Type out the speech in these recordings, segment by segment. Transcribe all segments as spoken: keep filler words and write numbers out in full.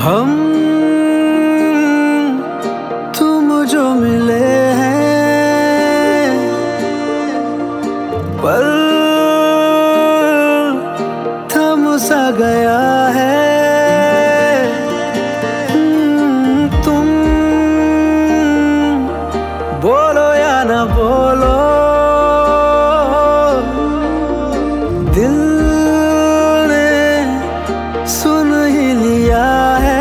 हम तुम जो मिले हैं, पल थम सा गया है। तुम बोलो या ना बोलो, दिल ने सुन ही लिया है।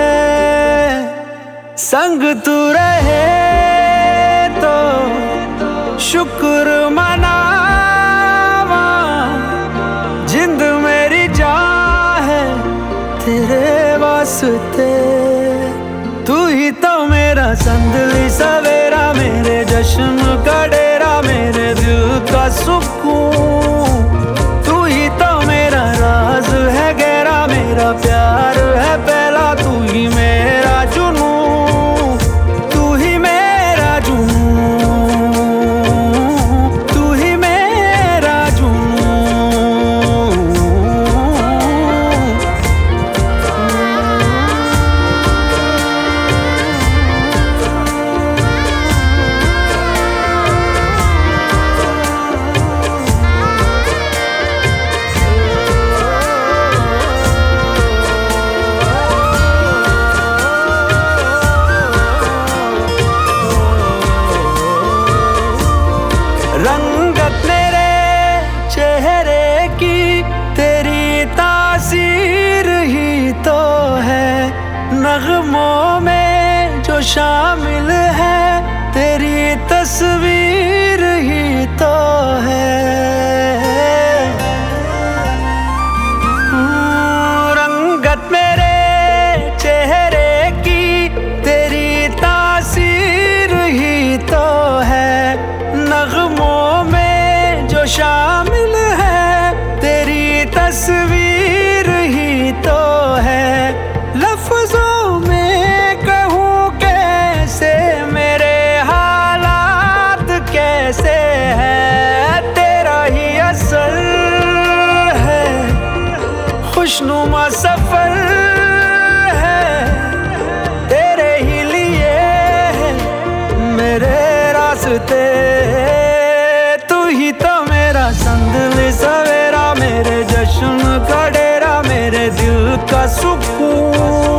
संग तू रहे तो शुक्र मनावा, जिंद मेरी जान है तेरे वास्ते। तू ही तो मेरा संदली सवेरा, मेरे जश्न का डेरा, मेरे दिल का सुकून। तू ही तो मेरा राज है गहरा, मेरा प्यार है पहला। तू ही मेरा जुनून, तू ही मेरा जुनून, तू ही मेरा जुनून। रंगत मेरे चेहरे की तेरी तासीर ही तो है, नगमों में जो शामिल है तेरी तस्वीर ही तो है। रंगत मेरे चेहरे की तेरी तासीर ही तो है, नगमों में जो शामिल है तेरी तस्वीर ही तो है। लफ्जों में कहूँ कैसे मेरे हालात कैसे है, तेरा ही असर है, खुशनुमा सफर है, तेरे ही लिए है मेरे रास्ते। तू ही तो मेरा संदली सवेरा, मेरे जश्न का डेरा, मेरे दिल का सुकून।